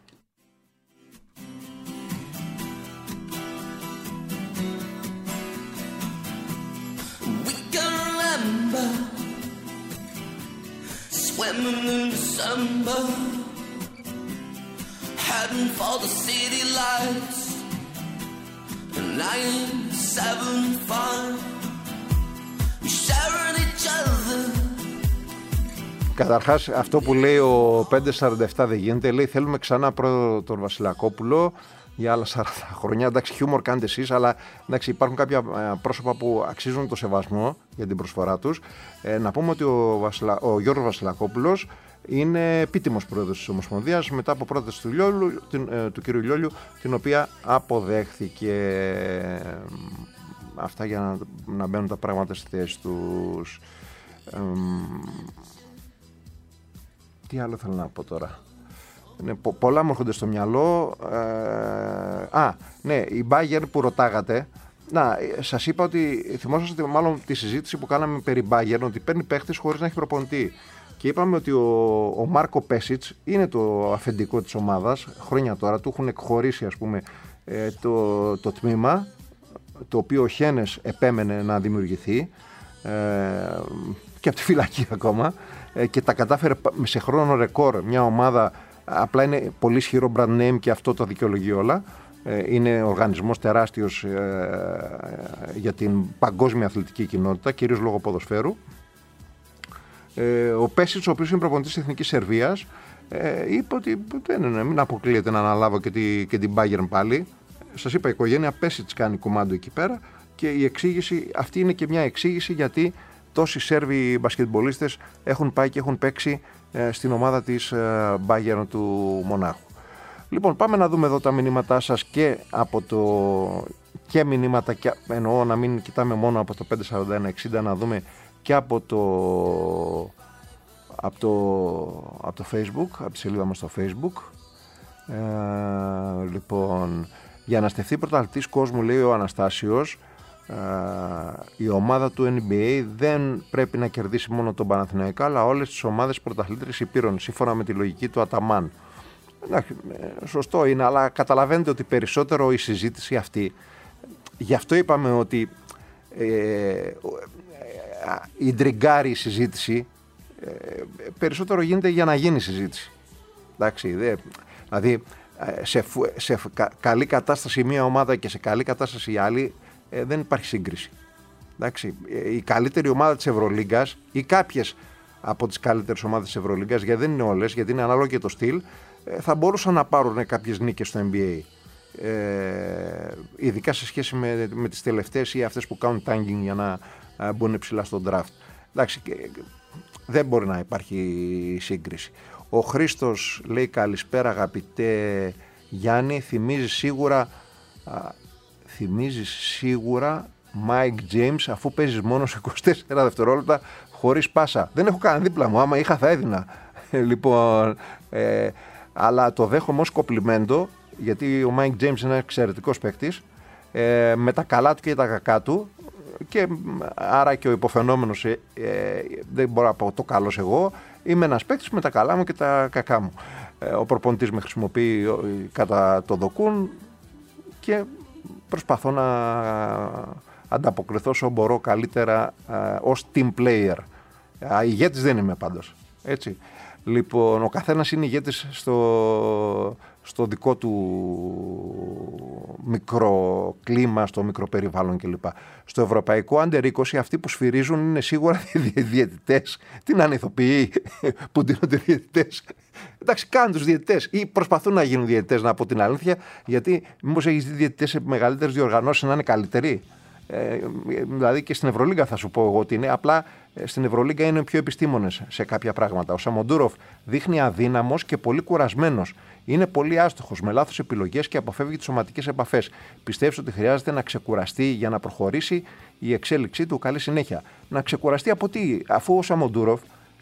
[SPEAKER 2] Swimming in December, heading for the city lights, nine seven five, we sharing each other.
[SPEAKER 3] Καταρχάς αυτό που λέει ο πέντε σαράντα επτά δεν γίνεται, λέει θέλουμε ξανά πρόεδρο τον Βασιλακόπουλο για άλλα σαράντα χρόνια. Εντάξει, χιούμορ κάνετε εσείς, αλλά εντάξει, υπάρχουν κάποια πρόσωπα που αξίζουν το σεβασμό για την προσφορά τους. Ε, να πούμε ότι ο, Βασιλα... ο Γιώργος Βασιλακόπουλος είναι επίτιμος πρόεδρος της Ομοσπονδίας μετά από πρόταση του, Λιόλου, την, ε, του κ. Λιόλιου, την οποία αποδέχθηκε. Αυτά για να, να μπαίνουν τα πράγματα στη θέση τους. Ε, τι άλλο θέλω να πω τώρα. Ναι, πο- πολλά μου έρχονται στο μυαλό. Ε, α, ναι, η Bayern που ρωτάγατε. Να, σας είπα ότι θυμόσαστε μάλλον τη συζήτηση που κάναμε περί Bayern, ότι παίρνει παίχτες χωρίς να έχει προπονητή. Και είπαμε ότι ο, ο Μάρκο Πέσιτς είναι το αφεντικό της ομάδας χρόνια τώρα. Του έχουν εκχωρήσει, ας πούμε, ε, το, το τμήμα, το οποίο ο Χένες επέμενε να δημιουργηθεί ε, και από τη φυλακή ακόμα, ε, και τα κατάφερε σε χρόνο ρεκόρ μια ομάδα. Απλά είναι πολύ ισχυρό brand name και αυτό το δικαιολογεί όλα. Είναι οργανισμός τεράστιος για την παγκόσμια αθλητική κοινότητα, κυρίως λόγω ποδοσφαίρου. Ο Πέσιτς, ο οποίος είναι προπονητής της Εθνικής Σερβίας, είπε ότι δεν είναι, μην αποκλείεται να αναλάβω και, τη, και την Bayern πάλι. Σας είπα, η οικογένεια Πέσιτς κάνει κουμάντο εκεί πέρα και η εξήγηση, αυτή είναι και μια εξήγηση γιατί τόσοι Σέρβοι μπασκετμπολίστες έχουν πάει και έχουν παίξει στην ομάδα της Bayern του Μονάχου. Λοιπόν, πάμε να δούμε εδώ τα μηνύματά σας και από το και μηνύματα, και, εννοώ να μην κοιτάμε μόνο από το πέντε σαράντα ένα εξήντα, να δούμε και από το από το, από το Facebook, από τη σελίδα μας στο Facebook. Ε, λοιπόν, για να στεφθεί πρωταθλητής κόσμου, λέει ο Αναστάσιος, Uh, η ομάδα του N B A δεν πρέπει να κερδίσει μόνο τον Παναθηναϊκό, αλλά όλες τις ομάδες πρωταθλήτρες υπήρων, σύμφωνα με τη λογική του Αταμάν. Εντάξει, σωστό είναι, αλλά καταλαβαίνετε ότι περισσότερο η συζήτηση αυτή, γι' αυτό είπαμε ότι ε, ε, η ντριγκάρη συζήτηση ε, περισσότερο γίνεται για να γίνει συζήτηση. Εντάξει, δε, δηλαδή σε, σε κα, καλή κατάσταση μία ομάδα και σε καλή κατάσταση η άλλη, Ε, δεν υπάρχει σύγκριση. Εντάξει, η καλύτερη ομάδα της Ευρωλίγκας ή κάποιες από τις καλύτερες ομάδες της Ευρωλίγκας, γιατί δεν είναι όλες, γιατί είναι ανάλογο και το στυλ, ε, θα μπορούσαν να πάρουν κάποιες νίκες στο N B A. Ε, ειδικά σε σχέση με, με τις τελευταίες ή αυτές που κάνουν tanking για να ε, μπουν ψηλά στο draft. Εντάξει, ε, δεν μπορεί να υπάρχει σύγκριση. Ο Χρήστος λέει καλησπέρα αγαπητέ Γιάννη, θυμίζει σίγουρα... Α, θυμίζεις σίγουρα Mike James, αφού παίζεις μόνο σε είκοσι τέσσερα δευτερόλεπτα χωρίς πάσα. Δεν έχω κανένα δίπλα μου, άμα είχα θα έδινα. Λοιπόν, ε, αλλά το δέχομαι ως κοπλιμέντο, γιατί ο Mike James είναι εξαιρετικός παίκτης, ε, με τα καλά του και τα κακά του, και άρα και ο υποφαινόμενος, ε, ε, δεν μπορώ να πω το καλός εγώ, είμαι ένας παίκτης με τα καλά μου και τα κακά μου. Ε, ο προπονητής με χρησιμοποιεί κατά το δοκούν και προσπαθώ να ανταποκριθώ όσο μπορώ καλύτερα ως team player. Α, ηγέτης δεν είμαι πάντως. Έτσι. Λοιπόν, ο καθένας είναι ηγέτης στο, στο δικό του μικρό κλίμα, στο μικρό περιβάλλον κλπ. Στο ευρωπαϊκό Under είκοσι αυτοί που σφυρίζουν είναι σίγουρα διαιτητές. Τι να είναι ηθοποιοί που δίνονται διαιτητές. Εντάξει, κάνουν τους διαιτητές ή προσπαθούν να γίνουν διαιτητές, να πω την αλήθεια, γιατί μήπως έχεις δει διαιτητές σε μεγαλύτερες διοργανώσεις να είναι καλύτεροι. Ε, δηλαδή και στην Ευρωλίγκα θα σου πω εγώ ότι είναι. Απλά στην Ευρωλίγκα είναι πιο επιστήμονες σε κάποια πράγματα. Ο Σαμοντούροφ δείχνει αδύναμος και πολύ κουρασμένος. Είναι πολύ άστοχος, με λάθος επιλογές και αποφεύγει τις σωματικές επαφές. Πιστεύεις ότι χρειάζεται να ξεκουραστεί για να προχωρήσει η εξέλιξή του? Καλή συνέχεια. Να ξεκουραστεί από τι? Αφού ο Σαμοντούροφ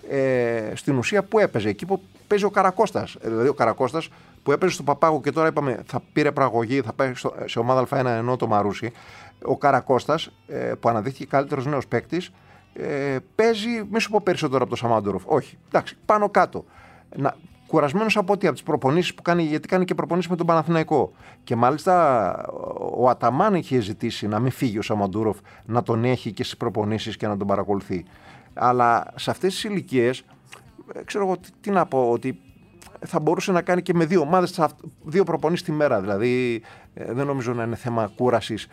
[SPEAKER 3] ε, στην ουσία που έπαιζε, εκεί που παίζει ο Καρακώστας. Δηλαδή ο Καρακώστας που έπαιζε στο Παπάγο και τώρα είπαμε θα πήρε προαγωγή, θα πάει στο, σε ομάδα Α1 ενώ το Μαρούσι. Ο Καρακώστας ε, που αναδείχθηκε καλύτερος νέος παίκτης, ε, παίζει, μη σου πω περισσότερο από τον Σαμοντούροφ. Όχι, εντάξει, πάνω κάτω. Να, κουρασμένος από ό,τι, από τις προπονήσεις που κάνει, γιατί κάνει και προπονήσεις με τον Παναθηναϊκό. Και μάλιστα ο Αταμάν είχε ζητήσει να μην φύγει ο Σαμοντούροφ, να τον έχει και στις προπονήσεις και να τον παρακολουθεί. Αλλά σε αυτές τις ηλικίες, ξέρω εγώ τι, τι να πω, ότι θα μπορούσε να κάνει και με δύο ομάδες, δύο προπονήσεις τη μέρα. Δηλαδή ε, δεν νομίζω να είναι θέμα κούρασης.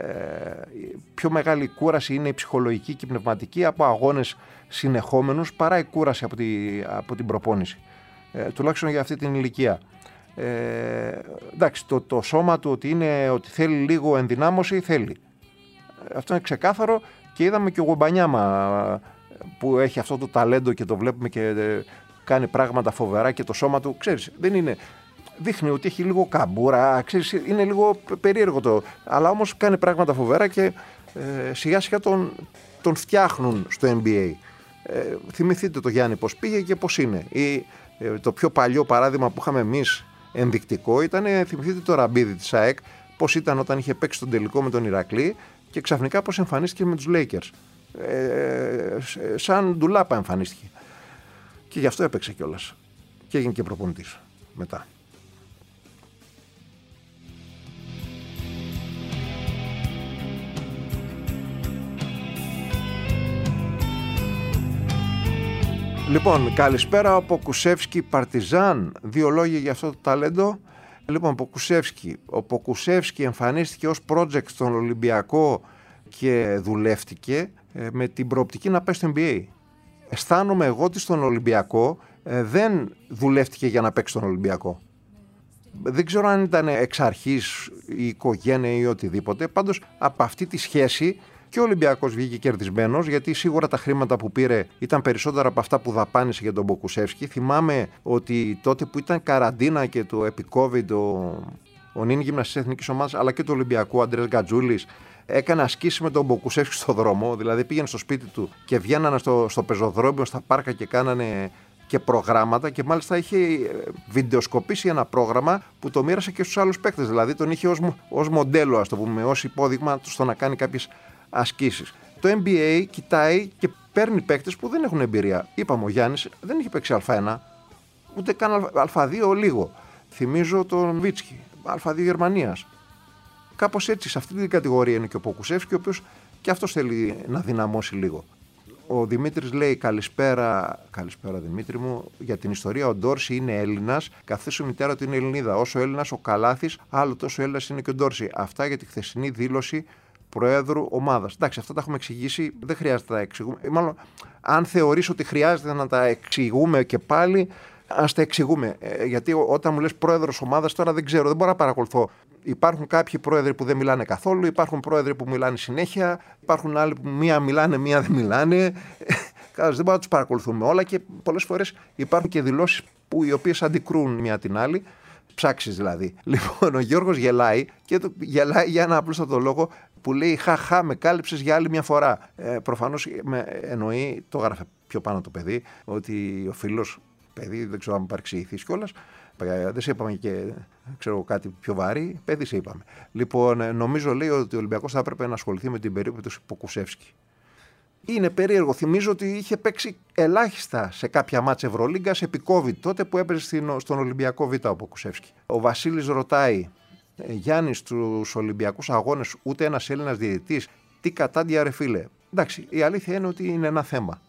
[SPEAKER 3] Ε, πιο μεγάλη κούραση είναι η ψυχολογική και η πνευματική από αγώνες συνεχόμενους παρά η κούραση από, τη, από την προπόνηση. Ε, τουλάχιστον για αυτή την ηλικία. Ε, εντάξει, το, το σώμα του ότι, είναι, ότι θέλει λίγο ενδυνάμωση, θέλει. Αυτό είναι ξεκάθαρο και είδαμε και ο Γουμπανιάμα που έχει αυτό το ταλέντο και το βλέπουμε και ε, κάνει πράγματα φοβερά και το σώμα του, ξέρεις, δεν είναι... Δείχνει ότι έχει λίγο καμπούρα, ξέρεις, είναι λίγο περίεργο το, αλλά όμως κάνει πράγματα φοβερά και ε, σιγά σιγά τον, τον φτιάχνουν στο N B A. Ε, θυμηθείτε το Γιάννη πώς πήγε και πώς είναι. Ή, ε, το πιο παλιό παράδειγμα που είχαμε εμείς ενδεικτικό ήταν, θυμηθείτε το Ραμπίδη της ΑΕΚ, πώς ήταν όταν είχε παίξει τον τελικό με τον Ηρακλή και ξαφνικά πώς εμφανίστηκε με τους Lakers. Ε, σαν ντουλάπα εμφανίστηκε. Και γι' αυτό έπαιξε κιόλας. Και έγινε και προπονητής μετά. Λοιπόν, καλησπέρα από Κουσεύσκι Παρτιζάν. Δύο λόγια για αυτό το ταλέντο. Λοιπόν, από Κουσεύσκι. Ο Ποκουσεύσκι εμφανίστηκε ως project στον Ολυμπιακό και δουλεύτηκε με την προοπτική να πάει στο N B A. Αισθάνομαι εγώ ότι στον Ολυμπιακό δεν δουλεύτηκε για να παίξει στον Ολυμπιακό. Δεν ξέρω αν ήταν εξ αρχής η οικογένεια ή οτιδήποτε. Πάντως από αυτή τη σχέση και ο Ολυμπιακός βγήκε κερδισμένος, γιατί σίγουρα τα χρήματα που πήρε ήταν περισσότερα από αυτά που δαπάνησε για τον Ποκουσεύσκι. Θυμάμαι ότι τότε που ήταν καραντίνα και το επί-COVID, ο, ο νυν γυμναστής της Εθνικής Ομάδας αλλά και του Ολυμπιακού, ο Αντρέας Γκατζούλης, έκανε ασκήσεις με τον Ποκουσεύσκι στο δρόμο. Δηλαδή πήγαινε στο σπίτι του και βγαίνανε στο, στο πεζοδρόμιο, στα πάρκα και κάνανε και προγράμματα. Και μάλιστα είχε βιντεοσκοπήσει ένα πρόγραμμα που το μοίρασε και στους άλλους παίκτες. Δηλαδή τον είχε ως, ως μοντέλο, ας το πούμε, ως υπόδειγμα στο να κάνει κάποιες ασκήσεις. Το N B A κοιτάει και παίρνει παίκτες που δεν έχουν εμπειρία. Είπαμε, ο Γιάννης δεν είχε παίξει Α1, ούτε καν Α2 λίγο. Θυμίζω τον Βίτσκι, Α2 Γερμανίας. Κάπως έτσι, σε αυτή την κατηγορία είναι και ο Ποκουσεύσκι, ο οποίος και αυτός θέλει να δυναμώσει λίγο. Ο Δημήτρης λέει καλησπέρα, καλησπέρα Δημήτρη μου, για την ιστορία. Ο Ντόρση είναι Έλληνας, καθώς η μητέρα του είναι Ελληνίδα. Όσο Έλληνας ο Καλάθης, άλλο τόσο Έλληνας είναι και ο Ντόρση. Αυτά για τη χθεσινή δήλωση Προέδρου ομάδας. Εντάξει, αυτά τα έχουμε εξηγήσει, δεν χρειάζεται να τα εξηγούμε. Μάλλον, αν θεωρείς ότι χρειάζεται να τα εξηγούμε και πάλι, ας τα εξηγούμε. Ε, γιατί όταν μου λες πρόεδρος ομάδας, τώρα δεν ξέρω, δεν μπορώ να παρακολουθώ. Υπάρχουν κάποιοι πρόεδροι που δεν μιλάνε καθόλου, υπάρχουν πρόεδροι που μιλάνε συνέχεια, υπάρχουν άλλοι που μία μιλάνε, μία δεν μιλάνε. Δεν μπορούμε να τους παρακολουθούμε όλα και πολλές φορές υπάρχουν και δηλώσεις που οι οποίες αντικρούν μία την άλλη. Ψάξεις δηλαδή. Λοιπόν, ο Γιώργος γελάει και το γελάει για ένα απλούστατο λόγο που λέει χαχά, με κάλυψες για άλλη μια φορά. Ε, προφανώς με εννοεί, το έγραφε πιο πάνω το παιδί, ότι ο φίλος παιδί, δεν ξέρω αν μου παρεξηγηθείς κιόλας, δεν σε είπαμε και ξέρω κάτι πιο βαρύ, παιδί σε είπαμε. Λοιπόν, νομίζω λέει ότι ο Ολυμπιακός θα έπρεπε να ασχοληθεί με την περίπτωση Ποκουσεύσκι. Είναι περίεργο. Θυμίζω ότι είχε παίξει ελάχιστα σε κάποια μάτς Ευρωλίγκας επί COVID, τότε που έπαιζε στον Ολυμπιακό Β ο Ποκουσεύσκι. Ο Βασίλης ρωτάει, Γιάννη, στους Ολυμπιακούς αγώνες ούτε ένας Έλληνας διαιτητής? Τι κατάντια ρε φίλε. Εντάξει, η αλήθεια είναι ότι είναι ένα θέμα.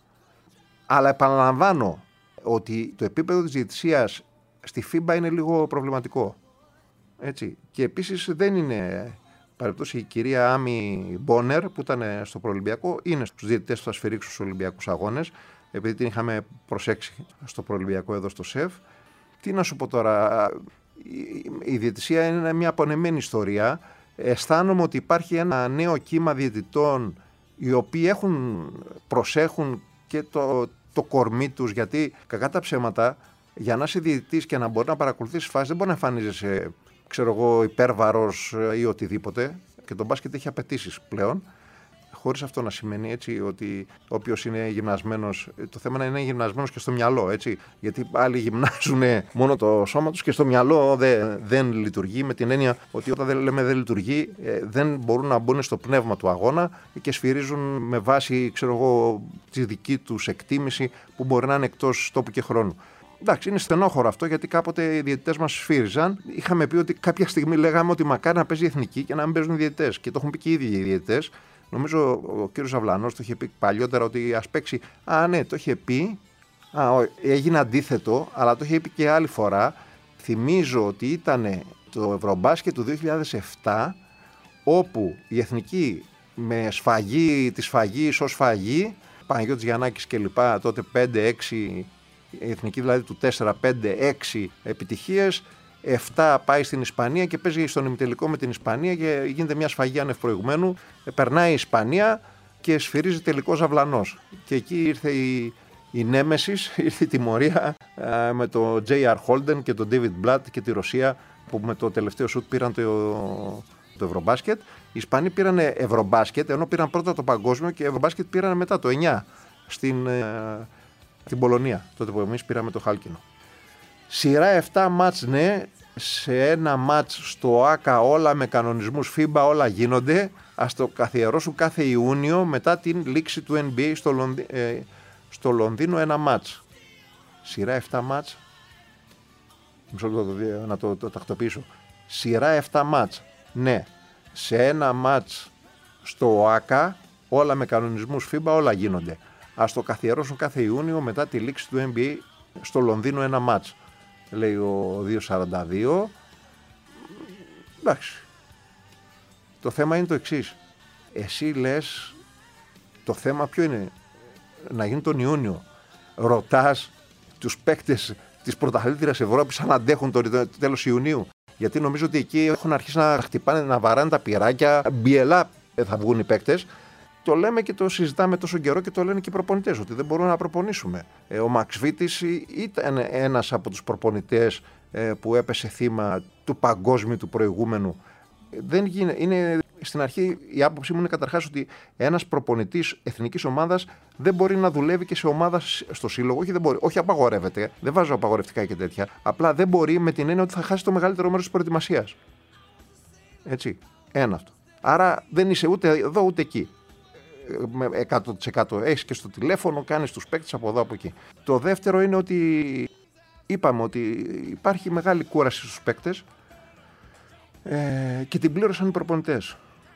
[SPEAKER 3] Αλλά επαναλαμβάνω ότι το επίπεδο της διαιτησίας στη φίμπα είναι λίγο προβληματικό. Έτσι. Και επίσης δεν είναι... Παρεπτώσει η κυρία Άμι Μπόνερ που ήταν στο προολυμπιακό, είναι στους διαιτητές που θα σφυρίξουν στους Ολυμπιακούς Αγώνες, επειδή την είχαμε προσέξει στο προολυμπιακό εδώ στο ΣΕΒ. Τι να σου πω τώρα, η, η διαιτησία είναι μια απονεμένη ιστορία. Αισθάνομαι ότι υπάρχει ένα νέο κύμα διαιτητών οι οποίοι έχουν, προσέχουν και το, το κορμί τους, γιατί κακά τα ψέματα, για να είσαι διαιτητής και να μπορεί να παρακολουθήσεις φάσεις, δεν μπορεί να εμφανίζεσαι, ξέρω εγώ, υπέρβαρος ή οτιδήποτε. Και το μπάσκετ έχει απαιτήσεις πλέον. Χωρίς αυτό να σημαίνει έτσι ότι όποιος είναι γυμνασμένος, το θέμα είναι να είναι γυμνασμένος και στο μυαλό, έτσι. Γιατί άλλοι γυμνάζουν μόνο το σώμα τους και στο μυαλό δεν, δεν λειτουργεί, με την έννοια ότι όταν δεν λέμε δεν λειτουργεί, δεν μπορούν να μπουν στο πνεύμα του αγώνα και σφυρίζουν με βάση, ξέρω εγώ, τη δική τους εκτίμηση που μπορεί να είναι εκτός τόπου και χρόνου. Εντάξει, είναι στενόχωρο αυτό, γιατί κάποτε οι διαιτητές μας σφύριζαν. Είχαμε πει ότι κάποια στιγμή λέγαμε ότι μακάρι να παίζει η εθνική και να μην παίζουν οι διαιτητές. Και το έχουν πει και οι ίδιοι οι διαιτητές. Νομίζω ο κύριος Αυλανός το είχε πει παλιότερα ότι ας παίξει. Α, ναι, το είχε πει. Α, έγινε αντίθετο, αλλά το είχε πει και άλλη φορά. Θυμίζω ότι ήταν το Ευρωμπάσκετ του δύο χιλιάδες επτά, όπου η εθνική με σφαγή, τη σφαγή ως σφαγή, Παναγιώτης Γιαννάκης κλπ. Τότε πέντε έξι, η εθνική δηλαδή του τέσσερα πέντε έξι επιτυχίες. εφτά πάει στην Ισπανία και παίζει στον ημιτελικό με την Ισπανία και γίνεται μια σφαγή άνευ προηγουμένου. Περνάει η Ισπανία και σφυρίζει τελικός Αυλανός. Και εκεί ήρθε η, η νέμεσης, ήρθε η τιμωρία α, με το τζέι αρ Holden και τον David Blatt και τη Ρωσία, που με το τελευταίο σουτ πήραν το, το Ευρωμπάσκετ. Οι Ισπανοί πήραν Ευρωμπάσκετ, ενώ πήραν πρώτα το παγκόσμιο, και Ευρωμπάσκετ πήραν μετά το εννιά στην, ε, στην Πολωνία, τότε που εμείς πήραμε το χάλκινο. Σειρά επτά μάτς, ναι, σε ένα μάτς στο ΆΚΑ όλα με κανονισμούς φίμπα, όλα γίνονται. Ας το καθιερώσουν κάθε Ιούνιο μετά την λήξη του N B A στο, Λονδι... ε, στο Λονδίνο ένα μάτς. Σειρά επτά μάτς. Μισό λεπτό να το, το, το τακτοποιήσω. Σειρά επτά μάτς, ναι, σε ένα μάτς στο ΆΚΑ όλα με κανονισμούς φίμπα, όλα γίνονται. Ας το καθιερώσουν κάθε Ιούνιο μετά τη λήξη του N B A στο Λονδίνο ένα μάτς. Λέει ο δύο σαράντα δύο. Εντάξει. Το θέμα είναι το εξής. Εσύ λες, το θέμα ποιο είναι? Να γίνει τον Ιούνιο. Ρωτάς τους παίκτες της πρωταθλήτριας Ευρώπης αν αντέχουν το τέλος Ιουνίου. Γιατί νομίζω ότι εκεί έχουν αρχίσει να χτυπάνε, να βαράνε τα πυράκια. Μπιελά θα βγουν οι παίκτες. Το λέμε και το συζητάμε τόσο καιρό και το λένε και οι προπονητές, ότι δεν μπορούμε να προπονήσουμε. Ε, ο Μαξ Βίτης ήταν ένας από τους προπονητές ε, που έπεσε θύμα του παγκόσμιου του προηγούμενου. Δεν γίνει, είναι, στην αρχή η άποψή μου είναι καταρχάς ότι ένας προπονητής εθνικής ομάδας δεν μπορεί να δουλεύει και σε ομάδα στο σύλλογο. Όχι, δεν μπορεί, όχι απαγορεύεται, δεν βάζω απαγορευτικά και τέτοια. Απλά δεν μπορεί, με την έννοια ότι θα χάσει το μεγαλύτερο μέρος της προετοιμασίας. Έτσι, ένα αυτό. Άρα δεν είσαι ούτε εδώ ούτε εκεί. Με εκατό τοις εκατό έχεις και στο τηλέφωνο, κάνεις τους παίκτες από εδώ από εκεί. Το δεύτερο είναι ότι είπαμε ότι υπάρχει μεγάλη κούραση στους παίκτες ε, και την πλήρωσαν οι προπονητές.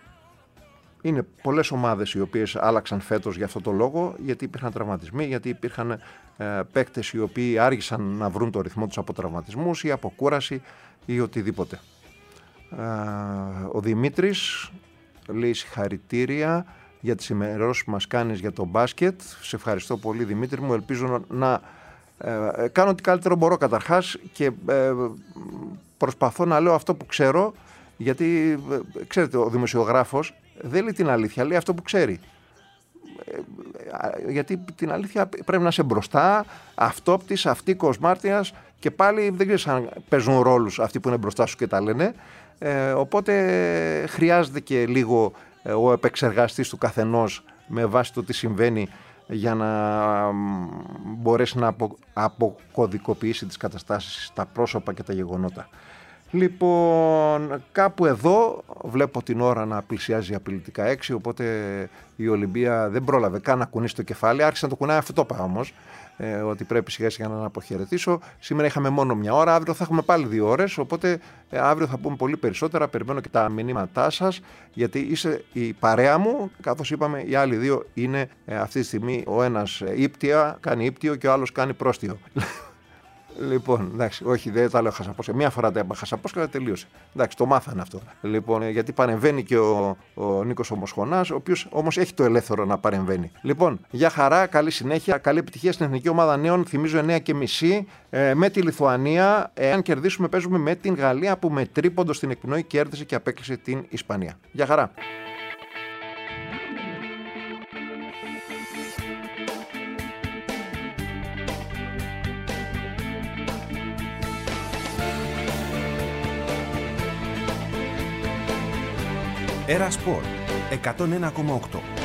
[SPEAKER 3] Είναι πολλές ομάδες οι οποίες άλλαξαν φέτος για αυτό το λόγο, γιατί υπήρχαν τραυματισμοί, γιατί υπήρχαν ε, παίκτες οι οποίοι άργησαν να βρουν το ρυθμό τους από τραυματισμούς ή από κούραση ή οτιδήποτε. Ε, ο Δημήτρης λέει συγχαρητήρια για τις ημερώσεις που μας κάνεις για το μπάσκετ. Σε ευχαριστώ πολύ, Δημήτρη μου. Ελπίζω να ε, κάνω ό,τι καλύτερο μπορώ καταρχάς και ε, προσπαθώ να λέω αυτό που ξέρω, γιατί ε, ξέρετε, ο δημοσιογράφος δεν λέει την αλήθεια, λέει αυτό που ξέρει. Ε, ε, γιατί την αλήθεια πρέπει να είσαι μπροστά, αυτόπτης, αυτίκος, μάρτυρας, και πάλι δεν ξέρεις αν παίζουν ρόλους αυτοί που είναι μπροστά σου και τα λένε. Ε, οπότε χρειάζεται και λίγο ο επεξεργαστής του καθενός με βάση το τι συμβαίνει για να μπορέσει να απο, αποκωδικοποιήσει τις καταστάσεις, τα πρόσωπα και τα γεγονότα. Λοιπόν, κάπου εδώ βλέπω την ώρα να πλησιάζει απειλητικά έξι, οπότε η Ολυμπία δεν πρόλαβε καν να κουνήσει το κεφάλι, άρχισε να το κουνάει, αυτό το είπα όμως. ε, ότι πρέπει σιγά σιγά να αποχαιρετήσω. Σήμερα είχαμε μόνο μια ώρα, αύριο θα έχουμε πάλι δύο ώρες, οπότε ε, αύριο θα πούμε πολύ περισσότερα. Περιμένω και τα μηνύματά σας, γιατί είσαι η παρέα μου, καθώς είπαμε οι άλλοι δύο είναι ε, αυτή τη στιγμή ο ένας ε, ύπτια, κάνει ύπτιο και ο άλλος κάνει πρόστιο. Λοιπόν, εντάξει, όχι, δεν τα λέω χασαπόσκα. Μία φορά τα είπα χασαπόσκα, τελείωσε. Εντάξει, το μάθανε αυτό. Λοιπόν, γιατί παρεμβαίνει και ο, ο Νίκος ο Μοσχονάς, ο οποίος όμως έχει το ελεύθερο να παρεμβαίνει. Λοιπόν, για χαρά, καλή συνέχεια, καλή επιτυχία στην Εθνική Ομάδα Νέων. Θυμίζω εννιά και μισή ε, με τη Λιθουανία. Εάν κερδίσουμε, παίζουμε με την Γαλλία που με τρίποντο στην εκπνοή κέρδισε και απέκλεισε την Ισπανία. Για χαρά.
[SPEAKER 4] Era Sport εκατόν ένα κόμμα οκτώ.